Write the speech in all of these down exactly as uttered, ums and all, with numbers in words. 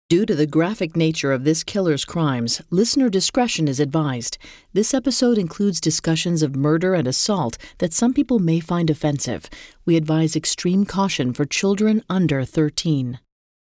Due to the graphic nature of this killer's crimes, listener discretion is advised. This episode includes discussions of murder and assault that some people may find offensive. We advise extreme caution for children under thirteen.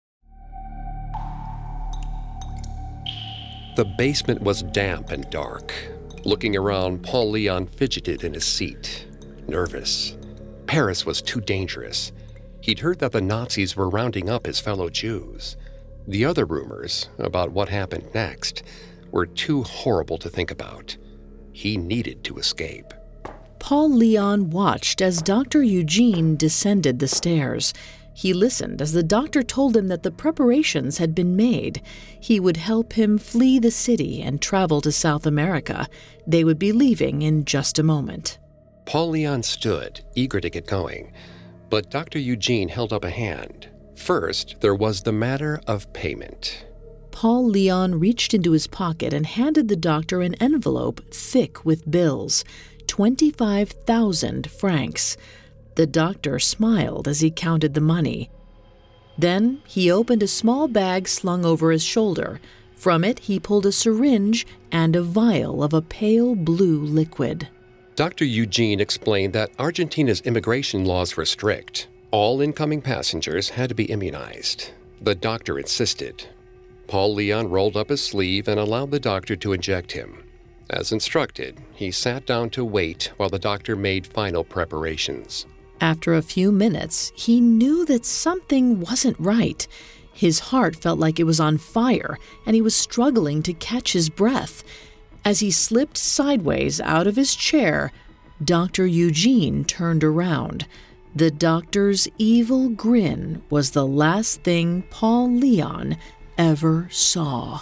The basement was damp and dark. Looking around, Paul Leon fidgeted in his seat, nervous. Paris was too dangerous. He'd heard that the Nazis were rounding up his fellow Jews. The other rumors about what happened next were too horrible to think about. He needed to escape. Paul Leon watched as Doctor Eugene descended the stairs. He listened as the doctor told him that the preparations had been made. He would help him flee the city and travel to South America. They would be leaving in just a moment. Paul Leon stood, eager to get going, but Doctor Eugene held up a hand. First, there was the matter of payment. Paul Leon reached into his pocket and handed the doctor an envelope thick with bills, twenty-five thousand francs. The doctor smiled as he counted the money. Then he opened a small bag slung over his shoulder. From it, he pulled a syringe and a vial of a pale blue liquid. Doctor Eugene explained that Argentina's immigration laws were strict. All incoming passengers had to be immunized. The doctor insisted. Paul Leon rolled up his sleeve and allowed the doctor to inject him. As instructed, he sat down to wait while the doctor made final preparations. After a few minutes, he knew that something wasn't right. His heart felt like it was on fire, and he was struggling to catch his breath. As he slipped sideways out of his chair, Doctor Eugene turned around. The doctor's evil grin was the last thing Paul Leon ever saw.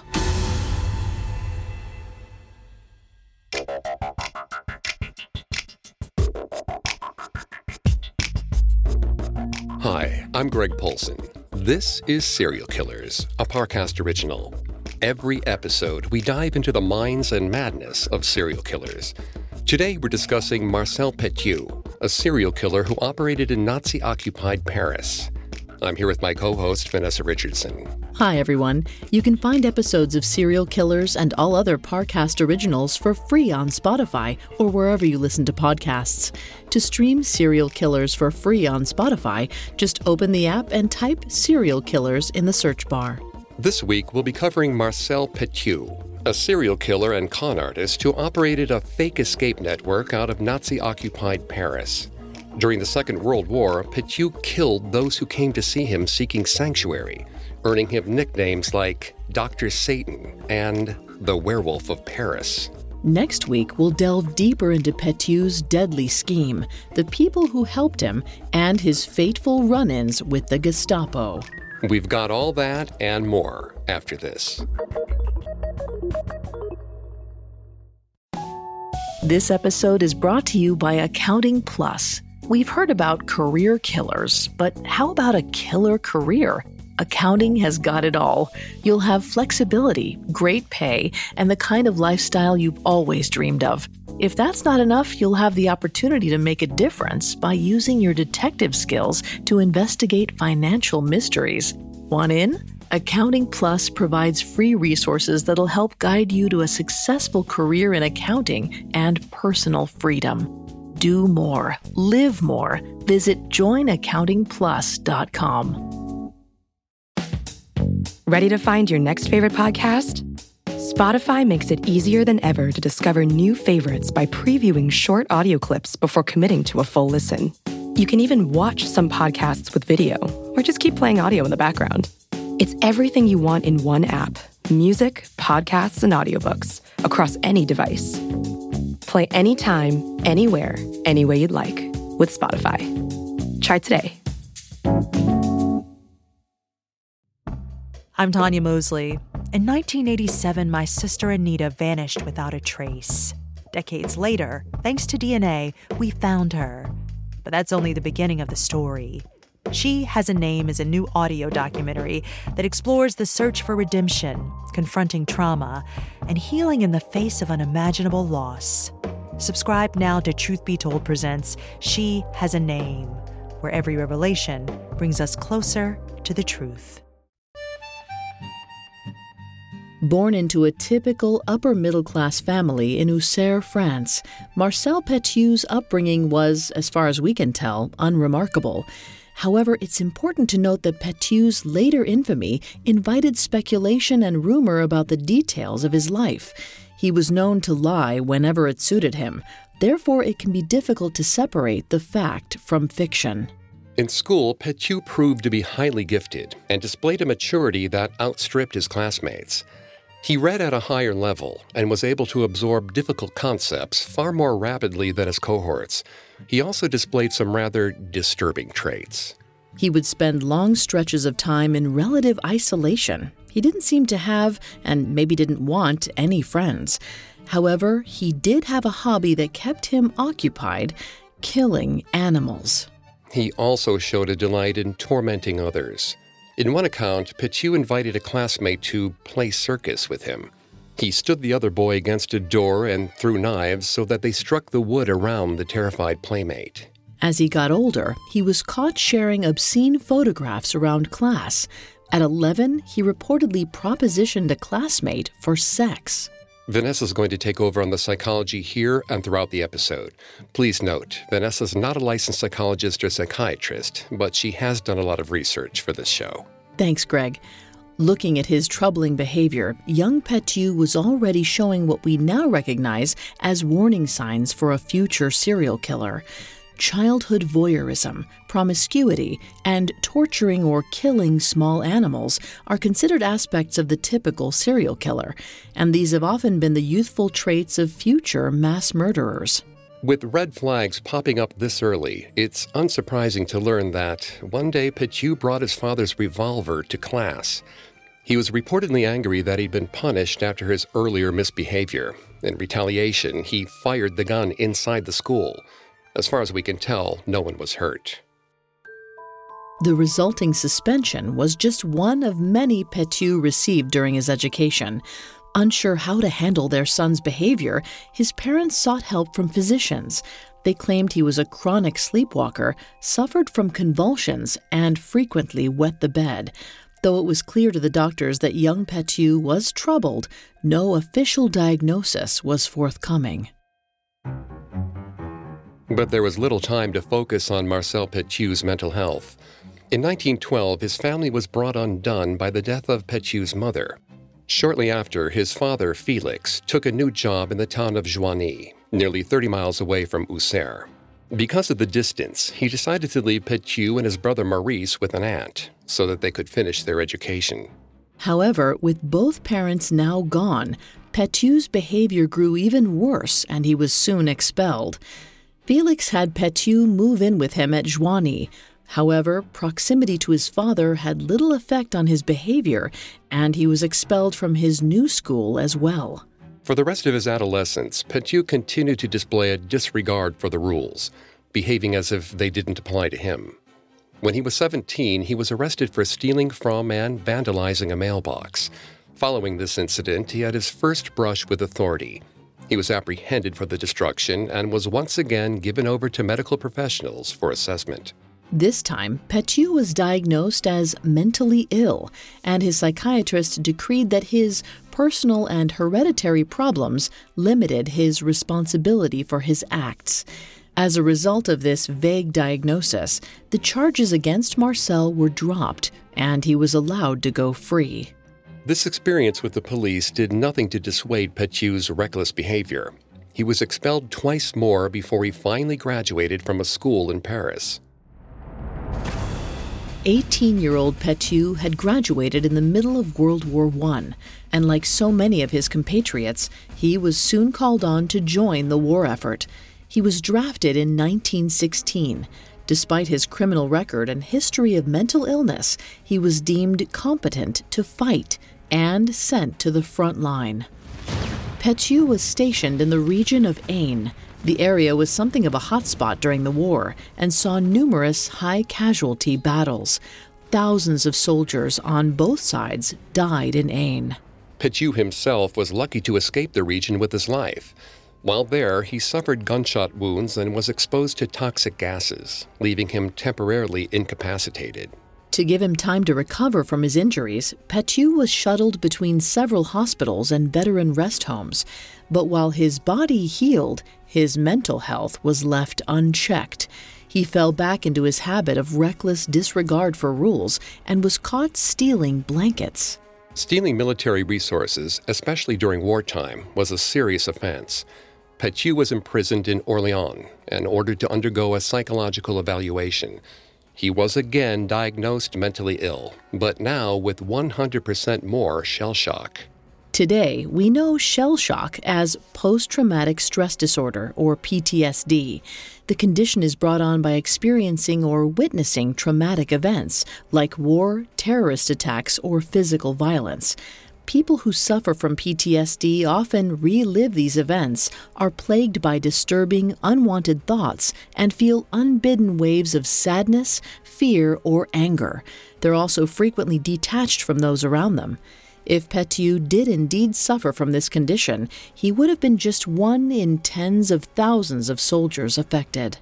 Hi, I'm Greg Polson. This is Serial Killers, a Parcast original. Every episode, we dive into the minds and madness of serial killers. Today, we're discussing Marcel Petiot, a serial killer who operated in Nazi-occupied Paris. I'm here with my co-host, Vanessa Richardson. Hi, everyone. You can find episodes of Serial Killers and all other Parcast originals for free on Spotify or wherever you listen to podcasts. To stream Serial Killers for free on Spotify, just open the app and type Serial Killers in the search bar. This week, we'll be covering Marcel Petiot, a serial killer and con artist who operated a fake escape network out of Nazi-occupied Paris. During the Second World War, Petiot killed those who came to see him seeking sanctuary, earning him nicknames like Doctor Satan and the Werewolf of Paris. Next week, we'll delve deeper into Petiot's deadly scheme, the people who helped him, and his fateful run-ins with the Gestapo. We've got all that and more after this. This episode is brought to you by Accounting Plus. We've heard about career killers, but how about a killer career? Accounting has got it all. You'll have flexibility, great pay, and the kind of lifestyle you've always dreamed of. If that's not enough, you'll have the opportunity to make a difference by using your detective skills to investigate financial mysteries. Want in? Accounting Plus provides free resources that'll help guide you to a successful career in accounting and personal freedom. Do more. Live more. Visit join accounting plus dot com. Ready to find your next favorite podcast? Spotify makes it easier than ever to discover new favorites by previewing short audio clips before committing to a full listen. You can even watch some podcasts with video, or just keep playing audio in the background. It's everything you want in one app: music, podcasts, and audiobooks across any device. Play anytime, anywhere, any way you'd like with Spotify. Try today. I'm Tanya Mosley. In nineteen eighty-seven, my sister Anita vanished without a trace. Decades later, thanks to D N A, we found her. But that's only the beginning of the story. She Has a Name is a new audio documentary that explores the search for redemption, confronting trauma, and healing in the face of unimaginable loss. Subscribe now to Truth Be Told presents She Has a Name, where every revelation brings us closer to the truth. Born into a typical upper-middle-class family in Auxerre, France, Marcel Petiu's upbringing was, as far as we can tell, unremarkable. However, it's important to note that Petiu's later infamy invited speculation and rumor about the details of his life. He was known to lie whenever it suited him. Therefore, it can be difficult to separate the fact from fiction. In school, Petiu proved to be highly gifted and displayed a maturity that outstripped his classmates. He read at a higher level and was able to absorb difficult concepts far more rapidly than his cohorts. He also displayed some rather disturbing traits. He would spend long stretches of time in relative isolation. He didn't seem to have, and maybe didn't want, any friends. However, he did have a hobby that kept him occupied: killing animals. He also showed a delight in tormenting others. In one account, Petiu invited a classmate to play circus with him. He stood the other boy against a door and threw knives so that they struck the wood around the terrified playmate. As he got older, he was caught sharing obscene photographs around class. At eleven, he reportedly propositioned a classmate for sex. Vanessa's going to take over on the psychology here and throughout the episode. Please note, Vanessa's not a licensed psychologist or psychiatrist, but she has done a lot of research for this show. Thanks, Greg. Looking at his troubling behavior, young Petiu was already showing what we now recognize as warning signs for a future serial killer. Childhood voyeurism, promiscuity, and torturing or killing small animals are considered aspects of the typical serial killer, and these have often been the youthful traits of future mass murderers. With red flags popping up this early, it's unsurprising to learn that one day Petiu brought his father's revolver to class. He was reportedly angry that he'd been punished after his earlier misbehavior. In retaliation, he fired the gun inside the school. As far as we can tell, no one was hurt. The resulting suspension was just one of many Petiu received during his education. Unsure how to handle their son's behavior, his parents sought help from physicians. They claimed he was a chronic sleepwalker, suffered from convulsions, and frequently wet the bed. Though it was clear to the doctors that young Petiu was troubled, no official diagnosis was forthcoming. But there was little time to focus on Marcel Petiu's mental health. In nineteen twelve, his family was brought undone by the death of Petiu's mother. Shortly after, his father, Felix, took a new job in the town of Joigny, nearly thirty miles away from Auxerre. Because of the distance, he decided to leave Petiu and his brother Maurice with an aunt, so that they could finish their education. However, with both parents now gone, Petiu's behavior grew even worse, and he was soon expelled. Felix had Petiu move in with him at Joigny. However, proximity to his father had little effect on his behavior, and he was expelled from his new school as well. For the rest of his adolescence, Petiu continued to display a disregard for the rules, behaving as if they didn't apply to him. When he was seventeen, he was arrested for stealing from and vandalizing a mailbox. Following this incident, he had his first brush with authority. He was apprehended for the destruction and was once again given over to medical professionals for assessment. This time, Petiu was diagnosed as mentally ill, and his psychiatrist decreed that his personal and hereditary problems limited his responsibility for his acts. As a result of this vague diagnosis, the charges against Marcel were dropped, and he was allowed to go free. This experience with the police did nothing to dissuade Petiu's reckless behavior. He was expelled twice more before he finally graduated from a school in Paris. eighteen-year-old Petiu had graduated in the middle of World War One, and like so many of his compatriots, he was soon called on to join the war effort. He was drafted in nineteen sixteen. Despite his criminal record and history of mental illness, he was deemed competent to fight and sent to the front line. Petiu was stationed in the region of Aisne. The area was something of a hotspot during the war and saw numerous high-casualty battles. Thousands of soldiers on both sides died in Aisne. Petiu himself was lucky to escape the region with his life. While there, he suffered gunshot wounds and was exposed to toxic gases, leaving him temporarily incapacitated. To give him time to recover from his injuries, Pétu was shuttled between several hospitals and veteran rest homes. But while his body healed, his mental health was left unchecked. He fell back into his habit of reckless disregard for rules and was caught stealing blankets. Stealing military resources, especially during wartime, was a serious offense. Pétu was imprisoned in Orléans and ordered to undergo a psychological evaluation. He was again diagnosed mentally ill, but now with one hundred percent more shell shock. Today, we know shell shock as post-traumatic stress disorder, or P T S D. The condition is brought on by experiencing or witnessing traumatic events like war, terrorist attacks, or physical violence. People who suffer from P T S D often relive these events, are plagued by disturbing, unwanted thoughts, and feel unbidden waves of sadness, fear, or anger. They're also frequently detached from those around them. If Pétu did indeed suffer from this condition, he would have been just one in tens of thousands of soldiers affected.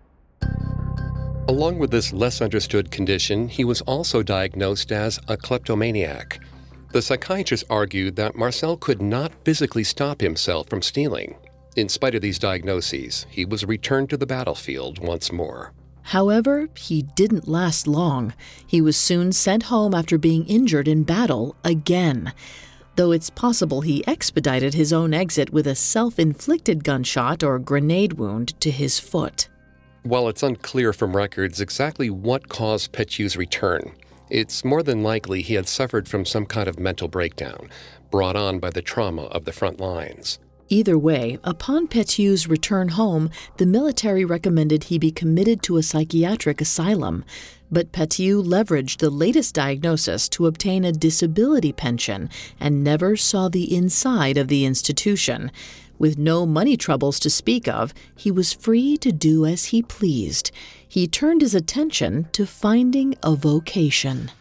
Along with this less understood condition, he was also diagnosed as a kleptomaniac. The psychiatrist argued that Marcel could not physically stop himself from stealing. In spite of these diagnoses, he was returned to the battlefield once more. However, he didn't last long. He was soon sent home after being injured in battle again. Though it's possible he expedited his own exit with a self-inflicted gunshot or grenade wound to his foot. While it's unclear from records exactly what caused Pétu's return, it's more than likely he had suffered from some kind of mental breakdown, brought on by the trauma of the front lines. Either way, upon Pétu's return home, the military recommended he be committed to a psychiatric asylum. But Pétu leveraged the latest diagnosis to obtain a disability pension and never saw the inside of the institution. With no money troubles to speak of, he was free to do as he pleased. He turned his attention to finding a vocation.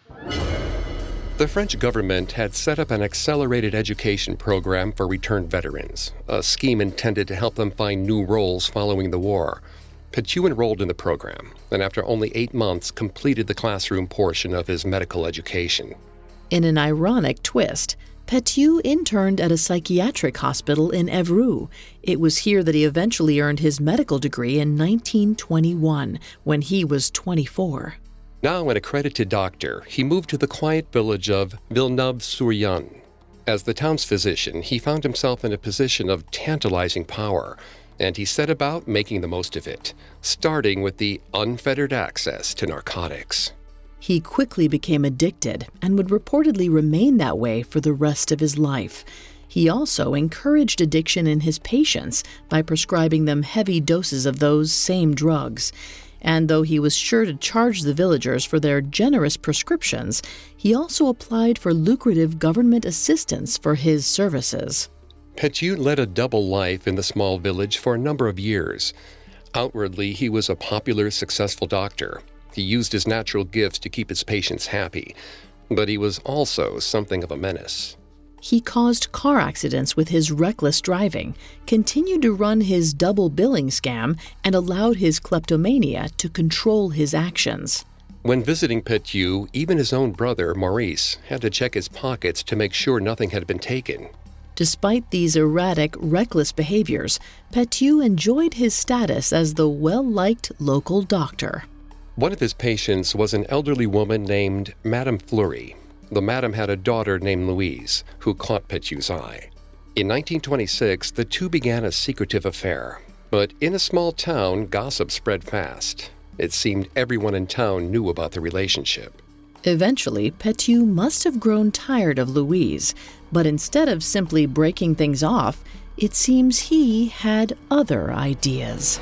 The French government had set up an accelerated education program for returned veterans, a scheme intended to help them find new roles following the war. Pétu enrolled in the program, and after only eight months completed the classroom portion of his medical education. In an ironic twist, Pétu interned at a psychiatric hospital in Évreux. It was here that he eventually earned his medical degree in nineteen twenty-one, when he was twenty-four. Now an accredited doctor, he moved to the quiet village of Villeneuve-sur-Yonne. As the town's physician, he found himself in a position of tantalizing power, and he set about making the most of it, starting with the unfettered access to narcotics. He quickly became addicted and would reportedly remain that way for the rest of his life. He also encouraged addiction in his patients by prescribing them heavy doses of those same drugs. And though he was sure to charge the villagers for their generous prescriptions, he also applied for lucrative government assistance for his services. Pétu led a double life in the small village for a number of years. Outwardly, he was a popular, successful doctor. He used his natural gifts to keep his patients happy, but he was also something of a menace. He caused car accidents with his reckless driving, continued to run his double billing scam, and allowed his kleptomania to control his actions. When visiting Pétu, even his own brother, Maurice, had to check his pockets to make sure nothing had been taken. Despite these erratic, reckless behaviors, Pétu enjoyed his status as the well-liked local doctor. One of his patients was an elderly woman named Madame Fleury. The madam had a daughter named Louise, who caught Pétu's eye. In nineteen twenty-six, the two began a secretive affair. But in a small town, gossip spread fast. It seemed everyone in town knew about the relationship. Eventually, Pétu must have grown tired of Louise, but instead of simply breaking things off, it seems he had other ideas.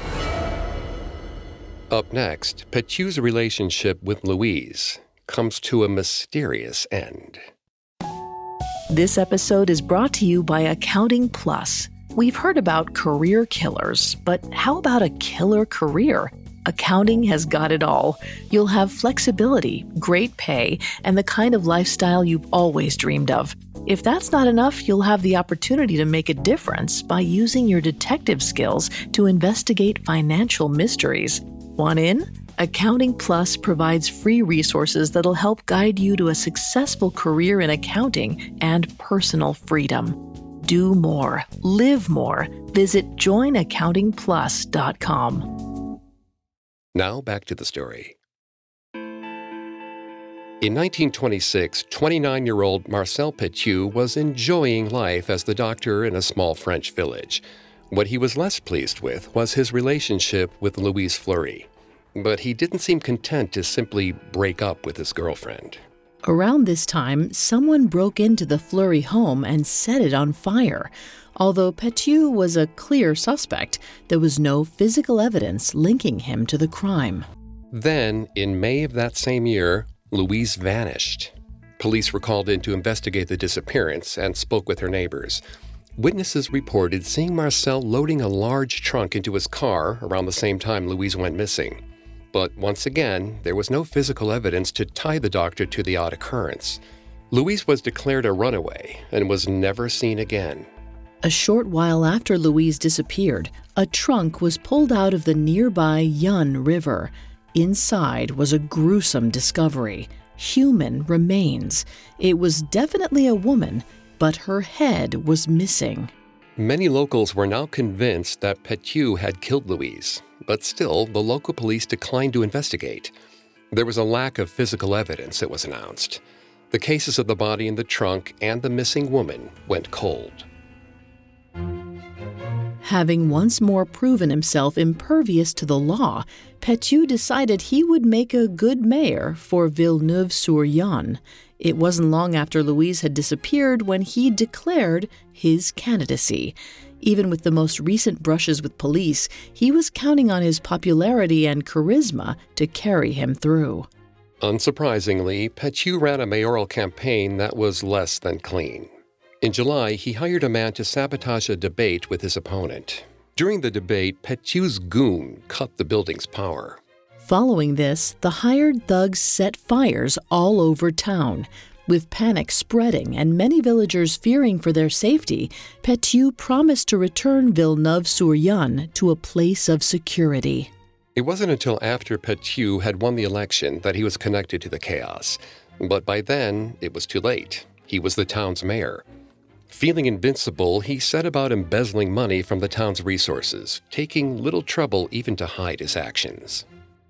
Up next, Pétu's relationship with Louise comes to a mysterious end. This episode is brought to you by Accounting Plus. We've heard about career killers, but how about a killer career? Accounting has got it all. You'll have flexibility, great pay, and the kind of lifestyle you've always dreamed of. If that's not enough, you'll have the opportunity to make a difference by using your detective skills to investigate financial mysteries. Want in? Accounting Plus provides free resources that'll help guide you to a successful career in accounting and personal freedom. Do more. Live more. Visit join accounting plus dot com. Now back to the story. In nineteen twenty-six, twenty-nine-year-old Marcel Petiot was enjoying life as the doctor in a small French village. What he was less pleased with was his relationship with Louise Fleury. But he didn't seem content to simply break up with his girlfriend. Around this time, someone broke into the Fleury home and set it on fire. Although Petiot was a clear suspect, there was no physical evidence linking him to the crime. Then, in May of that same year, Louise vanished. Police were called in to investigate the disappearance and spoke with her neighbors. Witnesses reported seeing Marcel loading a large trunk into his car around the same time Louise went missing. But once again, there was no physical evidence to tie the doctor to the odd occurrence. Louise was declared a runaway and was never seen again. A short while after Louise disappeared, a trunk was pulled out of the nearby Yonne River. Inside was a gruesome discovery: human remains. It was definitely a woman, but her head was missing. Many locals were now convinced that Petiot had killed Louise, but still, the local police declined to investigate. There was a lack of physical evidence, it was announced. The cases of the body in the trunk and the missing woman went cold. Having once more proven himself impervious to the law, Petiot decided he would make a good mayor for Villeneuve-sur-Yonne. It wasn't long after Louise had disappeared when he declared his candidacy. Even with the most recent brushes with police, he was counting on his popularity and charisma to carry him through. Unsurprisingly, Petiot ran a mayoral campaign that was less than clean. In July, he hired a man to sabotage a debate with his opponent. During the debate, Petiot's goon cut the building's power. Following this, the hired thugs set fires all over town. With panic spreading and many villagers fearing for their safety, Petiot promised to return Villeneuve-sur-Yonne to a place of security. It wasn't until after Petiot had won the election that he was connected to the chaos. But by then, it was too late. He was the town's mayor. Feeling invincible, he set about embezzling money from the town's resources, taking little trouble even to hide his actions.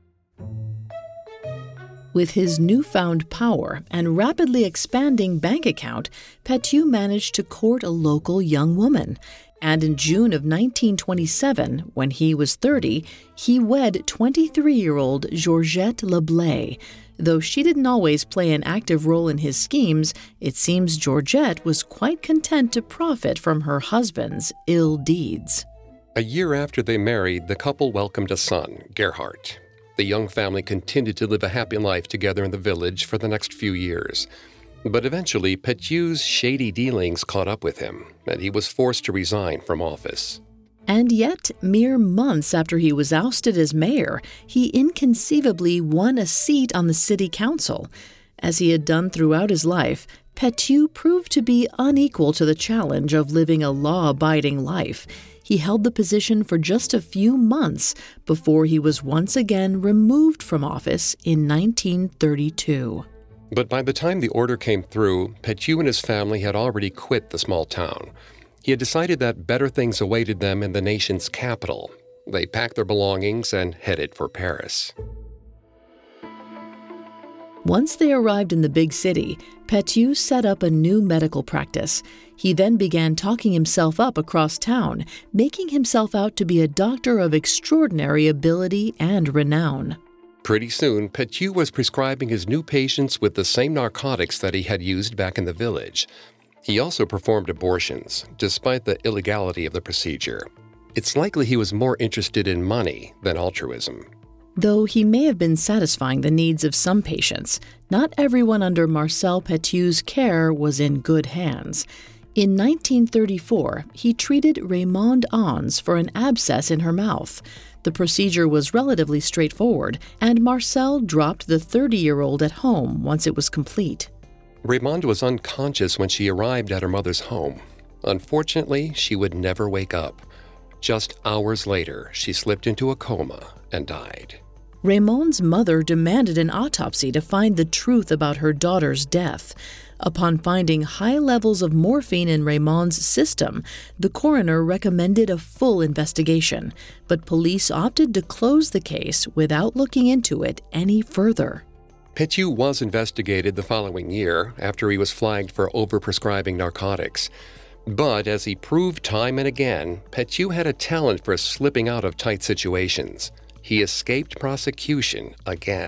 With his newfound power and rapidly expanding bank account, Petiot managed to court a local young woman. And in June of nineteen twenty-seven, when he was thirty, he wed twenty-three-year-old Georgette Leblay. Though she didn't always play an active role in his schemes, it seems Georgette was quite content to profit from her husband's ill deeds. A year after they married, the couple welcomed a son, Gerhard. The young family continued to live a happy life together in the village for the next few years. But eventually, Petiot's shady dealings caught up with him, and he was forced to resign from office. And yet, mere months after he was ousted as mayor, he inconceivably won a seat on the city council. As he had done throughout his life, Petiot proved to be unequal to the challenge of living a law-abiding life. He held the position for just a few months before he was once again removed from office in nineteen thirty-two. But by the time the order came through, Petiot and his family had already quit the small town. He had decided that better things awaited them in the nation's capital. They packed their belongings and headed for Paris. Once they arrived in the big city, Petiot set up a new medical practice. He then began talking himself up across town, making himself out to be a doctor of extraordinary ability and renown. Pretty soon, Petiot was prescribing his new patients with the same narcotics that he had used back in the village. He also performed abortions, despite the illegality of the procedure. It's likely he was more interested in money than altruism. Though he may have been satisfying the needs of some patients, not everyone under Marcel Petiot's care was in good hands. In nineteen thirty-four, he treated Raymonde Ons for an abscess in her mouth. The procedure was relatively straightforward, and Marcel dropped the thirty-year-old at home once it was complete. Raymonde was unconscious when she arrived at her mother's home. Unfortunately, she would never wake up. Just hours later, she slipped into a coma and died. Raymond's mother demanded an autopsy to find the truth about her daughter's death. Upon finding high levels of morphine in Raymond's system, the coroner recommended a full investigation, but police opted to close the case without looking into it any further. Pétu was investigated the following year after he was flagged for overprescribing narcotics. But as he proved time and again, Pétu had a talent for slipping out of tight situations. He escaped prosecution again.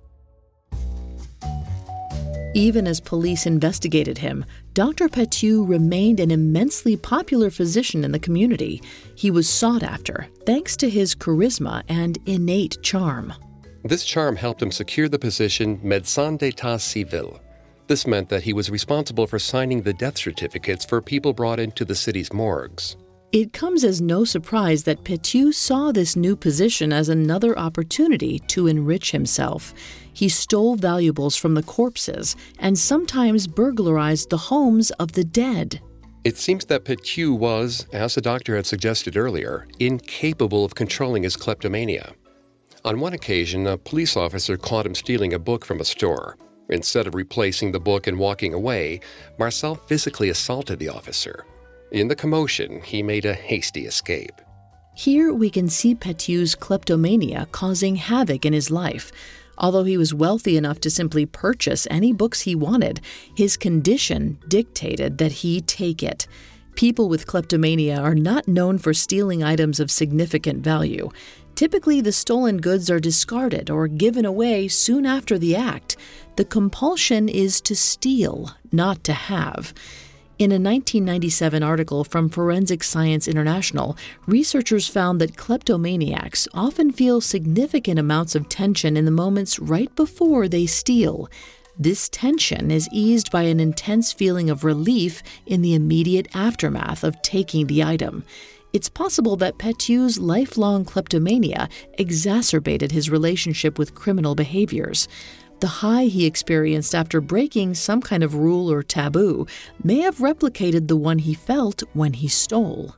Even as police investigated him, Doctor Pétu remained an immensely popular physician in the community. He was sought after, thanks to his charisma and innate charm. This charm helped him secure the position Médecin d'État Civil. This meant that he was responsible for signing the death certificates for people brought into the city's morgues. It comes as no surprise that Pétu saw this new position as another opportunity to enrich himself. He stole valuables from the corpses and sometimes burglarized the homes of the dead. It seems that Pétu was, as the doctor had suggested earlier, incapable of controlling his kleptomania. On one occasion, a police officer caught him stealing a book from a store. Instead of replacing the book and walking away, Marcel physically assaulted the officer. In the commotion, he made a hasty escape. Here we can see Pétu's kleptomania causing havoc in his life. Although he was wealthy enough to simply purchase any books he wanted, his condition dictated that he take it. People with kleptomania are not known for stealing items of significant value. Typically, the stolen goods are discarded or given away soon after the act. The compulsion is to steal, not to have. In a nineteen ninety-seven article from Forensic Science International, researchers found that kleptomaniacs often feel significant amounts of tension in the moments right before they steal. This tension is eased by an intense feeling of relief in the immediate aftermath of taking the item. It's possible that Pétu's lifelong kleptomania exacerbated his relationship with criminal behaviors. The high he experienced after breaking some kind of rule or taboo may have replicated the one he felt when he stole.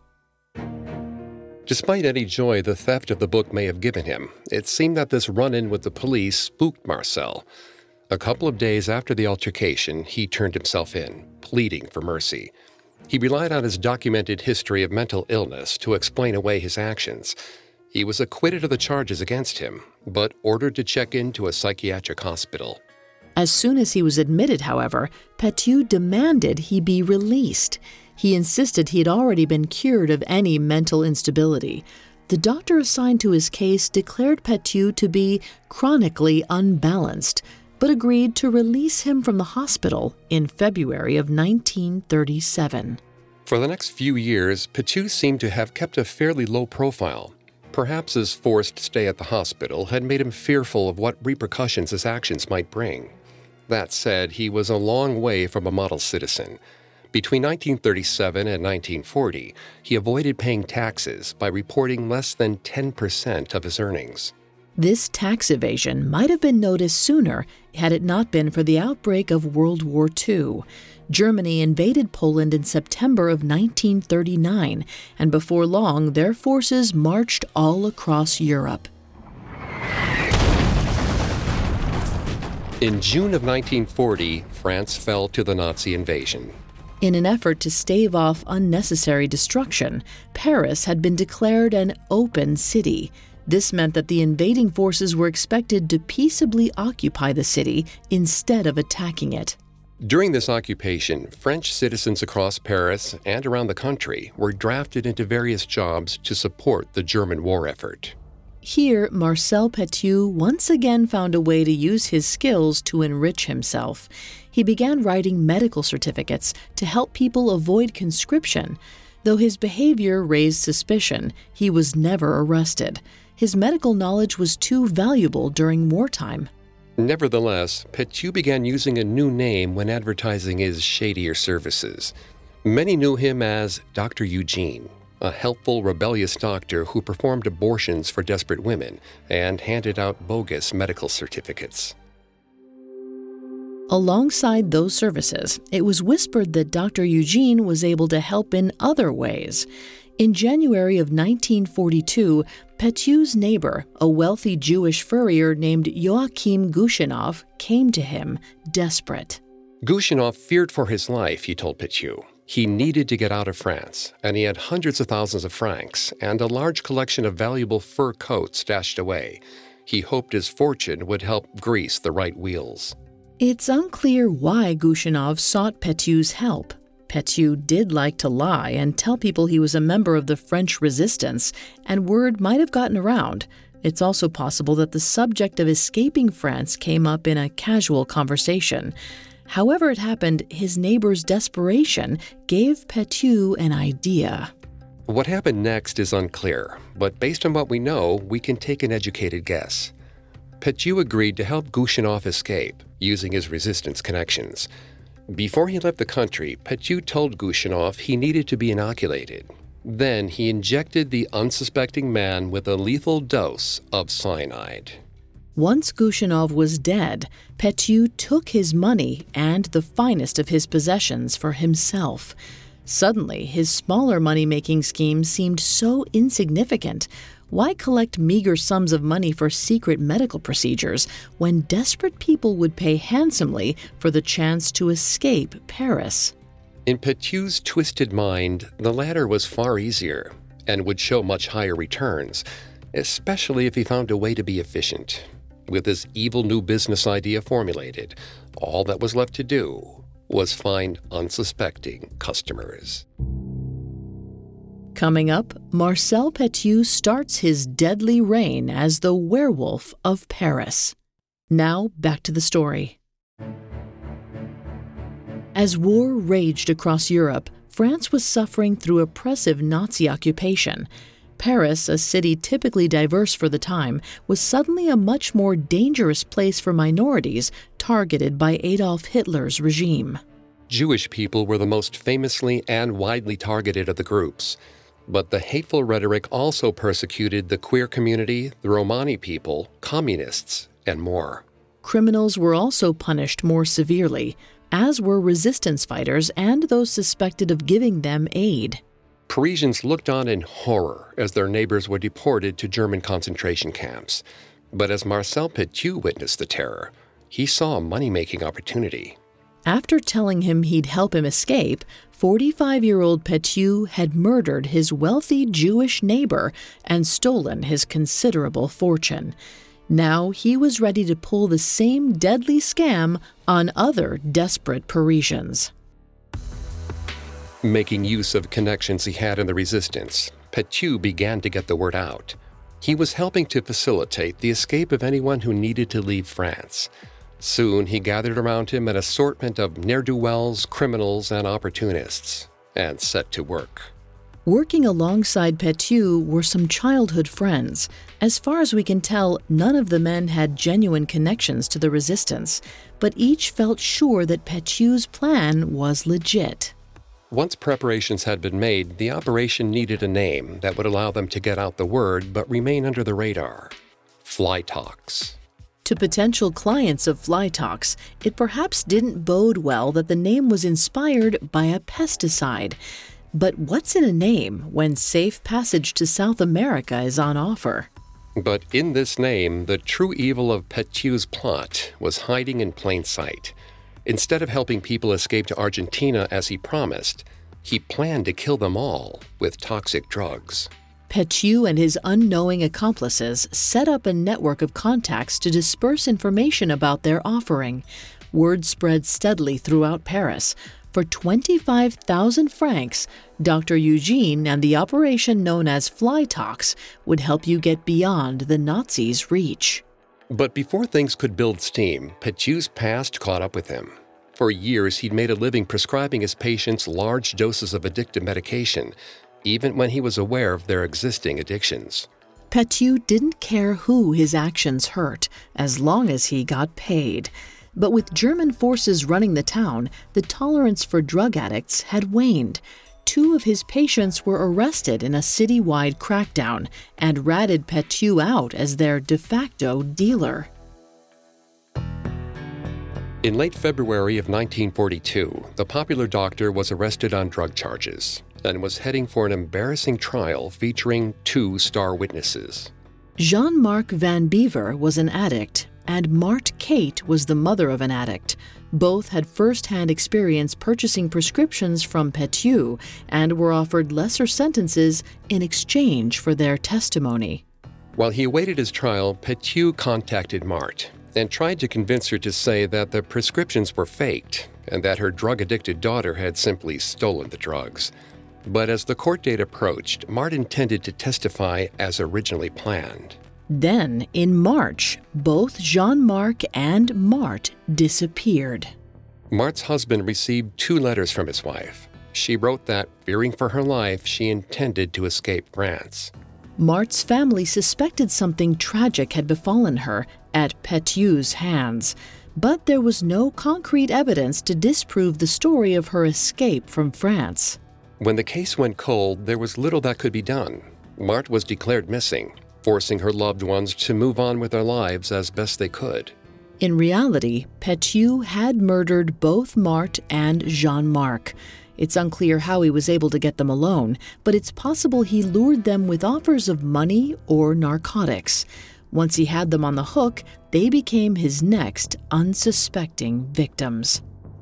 Despite any joy the theft of the book may have given him, it seemed that this run-in with the police spooked Marcel. A couple of days after the altercation, he turned himself in, pleading for mercy. He relied on his documented history of mental illness to explain away his actions. He was acquitted of the charges against him, but ordered to check into a psychiatric hospital. As soon as he was admitted, however, Pétu demanded he be released. He insisted he had already been cured of any mental instability. The doctor assigned to his case declared Pétu to be chronically unbalanced, but agreed to release him from the hospital in February of nineteen thirty-seven. For the next few years, Pétu seemed to have kept a fairly low profile. Perhaps his forced stay at the hospital had made him fearful of what repercussions his actions might bring. That said, he was a long way from a model citizen. Between nineteen thirty-seven and nineteen forty, he avoided paying taxes by reporting less than ten percent of his earnings. This tax evasion might have been noticed sooner had it not been for the outbreak of World War Two. Germany invaded Poland in September of nineteen thirty-nine, and before long, their forces marched all across Europe. In June of nineteen forty, France fell to the Nazi invasion. In an effort to stave off unnecessary destruction, Paris had been declared an open city. This meant that the invading forces were expected to peaceably occupy the city instead of attacking it. During this occupation, French citizens across Paris and around the country were drafted into various jobs to support the German war effort. Here, Marcel Pétu once again found a way to use his skills to enrich himself. He began writing medical certificates to help people avoid conscription. Though his behavior raised suspicion, he was never arrested. His medical knowledge was too valuable during wartime. Nevertheless, Pétu began using a new name when advertising his shadier services. Many knew him as Doctor Eugene, a helpful, rebellious doctor who performed abortions for desperate women and handed out bogus medical certificates. Alongside those services, it was whispered that Doctor Eugene was able to help in other ways. In January of nineteen forty-two, Petiu's neighbor, a wealthy Jewish furrier named Joachim Gushinov, came to him, desperate. Gushinov feared for his life, he told Petiu. He needed to get out of France, and he had hundreds of thousands of francs and a large collection of valuable fur coats stashed away. He hoped his fortune would help grease the right wheels. It's unclear why Gushinov sought Petiu's help. Petiu did like to lie and tell people he was a member of the French resistance, and word might have gotten around. It's also possible that the subject of escaping France came up in a casual conversation. However it happened, his neighbor's desperation gave Petiu an idea. What happened next is unclear, but based on what we know, we can take an educated guess. Petiu agreed to help Gushinov escape, using his resistance connections. Before he left the country, Petiu told Gushinov he needed to be inoculated. Then he injected the unsuspecting man with a lethal dose of cyanide. Once Gushinov was dead, Petiu took his money and the finest of his possessions for himself. Suddenly, his smaller money-making scheme seemed so insignificant. Why collect meager sums of money for secret medical procedures when desperate people would pay handsomely for the chance to escape Paris? In Petiu's twisted mind, the latter was far easier and would show much higher returns, especially if he found a way to be efficient. With his evil new business idea formulated, all that was left to do was find unsuspecting customers. Coming up, Marcel Petiu starts his deadly reign as the werewolf of Paris. Now, back to the story. As war raged across Europe, France was suffering through oppressive Nazi occupation. Paris, a city typically diverse for the time, was suddenly a much more dangerous place for minorities targeted by Adolf Hitler's regime. Jewish people were the most famously and widely targeted of the groups. But the hateful rhetoric also persecuted the queer community, the Romani people, communists, and more. Criminals were also punished more severely, as were resistance fighters and those suspected of giving them aid. Parisians looked on in horror as their neighbors were deported to German concentration camps. But as Marcel Petiu witnessed the terror, he saw a money-making opportunity. After telling him he'd help him escape, forty-five-year-old Petiu had murdered his wealthy Jewish neighbor and stolen his considerable fortune. Now he was ready to pull the same deadly scam on other desperate Parisians. Making use of connections he had in the resistance, Petiu began to get the word out. He was helping to facilitate the escape of anyone who needed to leave France. Soon he gathered around him an assortment of ne'er-do-wells, criminals, and opportunists, and set to work. Working alongside Petiu were some childhood friends. As far as we can tell, none of the men had genuine connections to the resistance, but each felt sure that Petiu's plan was legit. Once preparations had been made, the operation needed a name that would allow them to get out the word but remain under the radar. FlyTalks. To potential clients of FlyTalks, it perhaps didn't bode well that the name was inspired by a pesticide. But what's in a name when safe passage to South America is on offer? But in this name, the true evil of Petiu's plot was hiding in plain sight. Instead of helping people escape to Argentina as he promised, he planned to kill them all with toxic drugs. Petiu and his unknowing accomplices set up a network of contacts to disperse information about their offering. Word spread steadily throughout Paris. For twenty-five thousand francs, Doctor Eugene and the operation known as FlyTalks would help you get beyond the Nazis' reach. But before things could build steam, Petiu's past caught up with him. For years, he'd made a living prescribing his patients large doses of addictive medication, even when he was aware of their existing addictions. Petiu didn't care who his actions hurt, as long as he got paid. But with German forces running the town, the tolerance for drug addicts had waned. Two of his patients were arrested in a citywide crackdown and ratted Petiu out as their de facto dealer. In late February of nineteen forty-two, the popular doctor was arrested on drug charges. and was heading for an embarrassing trial featuring two star witnesses. Jean-Marc Van Bever was an addict, and Mart Kate was the mother of an addict. Both had first-hand experience purchasing prescriptions from Petiot and were offered lesser sentences in exchange for their testimony. While he awaited his trial, Petiot contacted Mart and tried to convince her to say that the prescriptions were faked and that her drug-addicted daughter had simply stolen the drugs. But as the court date approached, Mart intended to testify as originally planned. Then, in March, both Jean-Marc and Mart disappeared. Mart's husband received two letters from his wife. She wrote that, fearing for her life, she intended to escape France. Mart's family suspected something tragic had befallen her at Petiot's hands, but there was no concrete evidence to disprove the story of her escape from France. When the case went cold, there was little that could be done. Mart was declared missing, forcing her loved ones to move on with their lives as best they could. In reality, Petiot had murdered both Mart and Jean-Marc. It's unclear how he was able to get them alone, but it's possible he lured them with offers of money or narcotics. Once he had them on the hook, they became his next unsuspecting victims.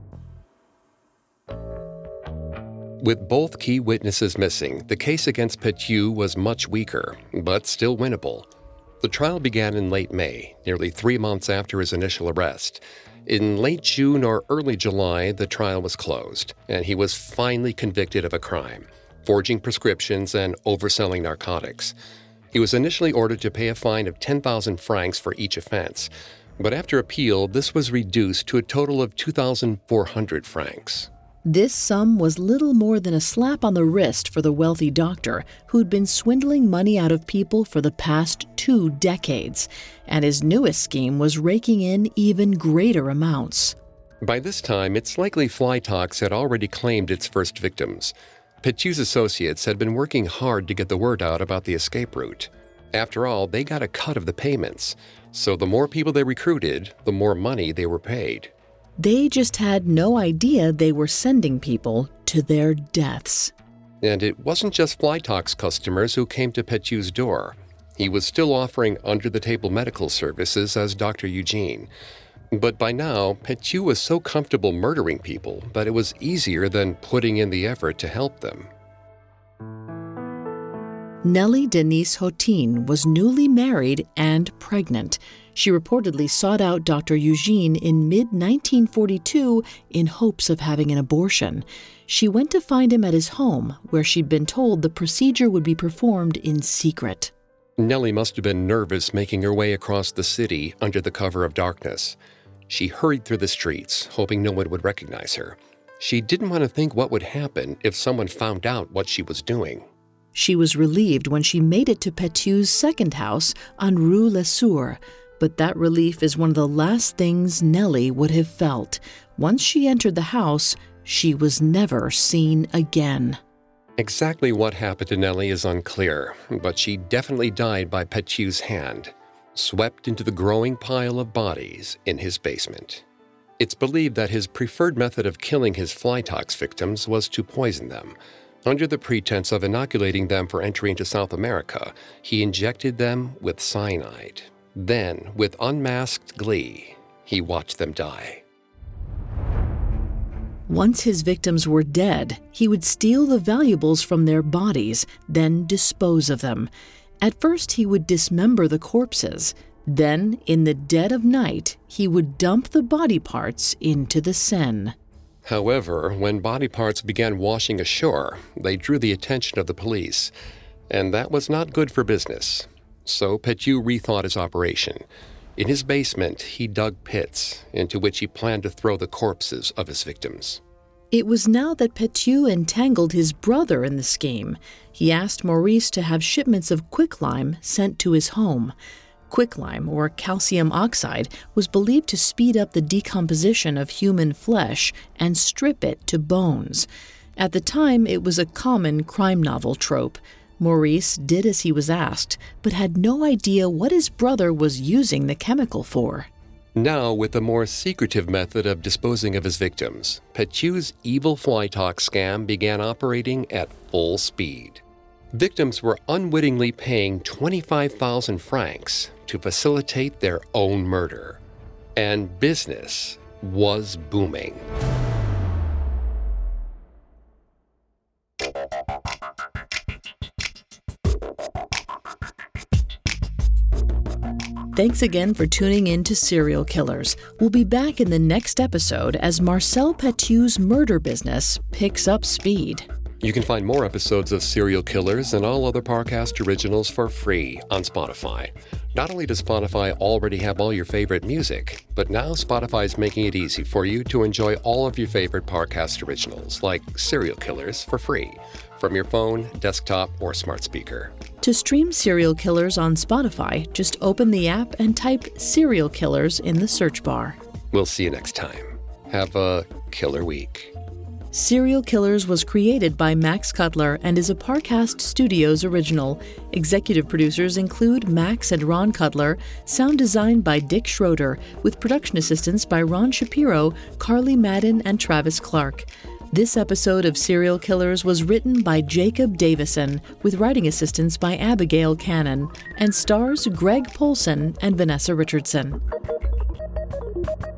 With both key witnesses missing, the case against Petiot was much weaker, but still winnable. The trial began in late May, nearly three months after his initial arrest. In late June or early July, the trial was closed, and he was finally convicted of a crime, forging prescriptions and overselling narcotics. He was initially ordered to pay a fine of ten thousand francs for each offense, but after appeal, this was reduced to a total of two thousand four hundred francs. This sum was little more than a slap on the wrist for the wealthy doctor who'd been swindling money out of people for the past two decades, and his newest scheme was raking in even greater amounts. By this time, it's likely Flytox had already claimed its first victims. Petiot's associates had been working hard to get the word out about the escape route. After all, they got a cut of the payments, so the more people they recruited, the more money they were paid. They just had no idea they were sending people to their deaths. And it wasn't just Flytox customers who came to Petiot's door. He was still offering under-the-table medical services as Doctor Eugene. But by now, Petiot was so comfortable murdering people that it was easier than putting in the effort to help them. Nellie Denise Hotin was newly married and pregnant. She reportedly sought out Doctor Eugene in mid nineteen forty-two in hopes of having an abortion. She went to find him at his home, where she'd been told the procedure would be performed in secret. Nellie must have been nervous making her way across the city under the cover of darkness. She hurried through the streets, hoping no one would recognize her. She didn't want to think what would happen if someone found out what she was doing. She was relieved when she made it to Petiot's second house on Rue Le Sueur, but that relief is one of the last things Nellie would have felt. Once she entered the house, she was never seen again. Exactly what happened to Nellie is unclear, but she definitely died by Petiot's hand, swept into the growing pile of bodies in his basement. It's believed that his preferred method of killing his Flytox victims was to poison them. Under the pretense of inoculating them for entry into South America, he injected them with cyanide. Then, with unmasked glee, he watched them die. Once his victims were dead, he would steal the valuables from their bodies, then dispose of them. At first, he would dismember the corpses. Then, in the dead of night, he would dump the body parts into the Seine. However, when body parts began washing ashore, they drew the attention of the police, and that was not good for business. So Petiot rethought his operation. In his basement, he dug pits into which he planned to throw the corpses of his victims. It was now that Petiot entangled his brother in the scheme. He asked Maurice to have shipments of quicklime sent to his home. Quicklime, or calcium oxide, was believed to speed up the decomposition of human flesh and strip it to bones. At the time, it was a common crime novel trope. Maurice did as he was asked, but had no idea what his brother was using the chemical for. Now, with a more secretive method of disposing of his victims, Petiu's evil fly talk scam began operating at full speed. Victims were unwittingly paying twenty-five thousand francs to facilitate their own murder. And business was booming. Thanks again for tuning in to Serial Killers. We'll be back in the next episode as Marcel Petiu's murder business picks up speed. You can find more episodes of Serial Killers and all other Parcast originals for free on Spotify. Not only does Spotify already have all your favorite music, but now Spotify is making it easy for you to enjoy all of your favorite Parcast originals, like Serial Killers, for free, from your phone, desktop, or smart speaker. To stream Serial Killers on Spotify, just open the app and type Serial Killers in the search bar. We'll see you next time. Have a killer week. Serial Killers was created by Max Cutler and is a Parcast Studios original. Executive producers include Max and Ron Cutler, sound design by Dick Schroeder, with production assistance by Ron Shapiro, Carly Madden, and Travis Clark. This episode of Serial Killers was written by Jacob Davison, with writing assistance by Abigail Cannon, and stars Greg Polson and Vanessa Richardson.